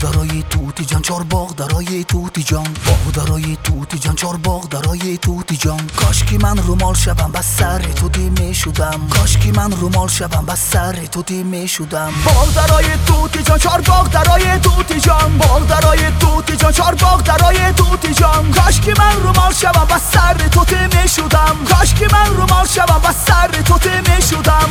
دارای توتی جان، چارباغ دارای توتی جان، باغ دارای توتی جان، چارباغ دارای توتی جان. کاش که من رومال شدم بس سر توتی می شدم، کاش که من رومال شدم بس سر توتی می شدم. باغ دارای توتی جان، چارباغ دارای توتی جان، باغ دارای توتی جان، چارباغ دارای توتی جان. کاش که من رومال شدم بس سر توتی می شدم، کاش که من رومال شدم بس سر توتی می شدم.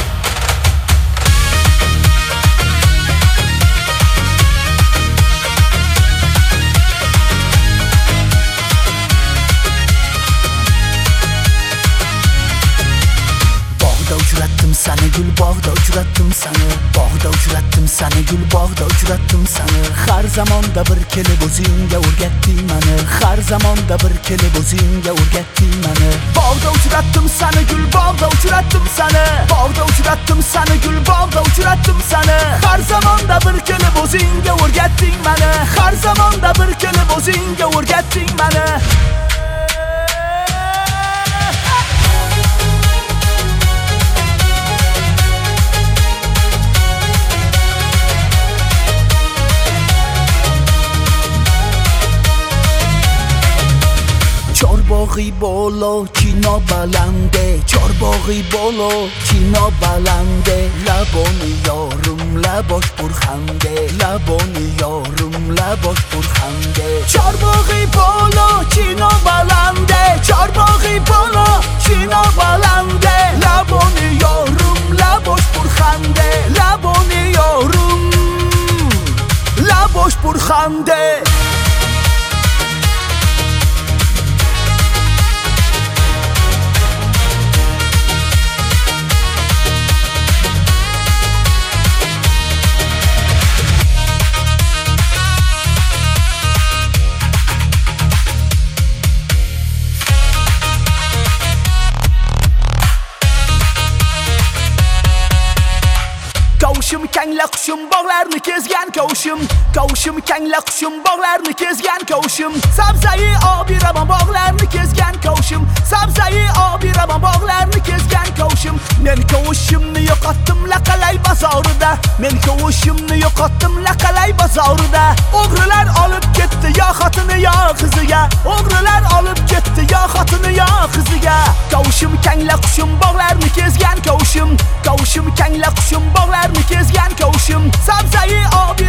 Uçurattım seni gül bağda uçurattım seni, bağda uçurattım seni gül bağda uçurattım seni. Her zamanda bir kele bozingga o'rgatding meni, her zamanda bir kele bozingga o'rgatding meni. Bağda uçurattım seni gül bağda uçurattım seni, bağda uçurattım seni gül bağda uçurattım seni. Her zamanda bir kele bozingga o'rgatding meni, her zamanda bir kele bozingga o'rgatding meni. چارباغی بالا چینا بلنده، چارباغی بالا چینا بلنده. لبان یارم لباش پرخنده، لبان یارم لباش پرخنده. چارباغی بالا چینا بلنده، چارباغی بالا چینا بلنده. لبان یارم لباش پرخنده، لبان یارم لباش پرخنده. Kavuşum kangla qushim bog'larni kezgan kavuşum, kavuşum kangla qushim bog'larni kezgan kavuşum. Sabzai obiraman bog'larni kezgan kavuşum, sabzai obiraman bog'larni kezgan kavuşum. Men kavushimni yo'qotdim laqalay bozorida, men kavushimni yo'qotdim laqalay bozorida. O'g'rilar olib ketdi yo xotini yo qiziga, o'g'rilar olib ketdi yo xotini yo qiziga. Kavuşum kangla qushim bog'larni kezgan kavuşum, kavuşum kangla qushim bog'larni kezgan kavuşum. Sabzai obiraman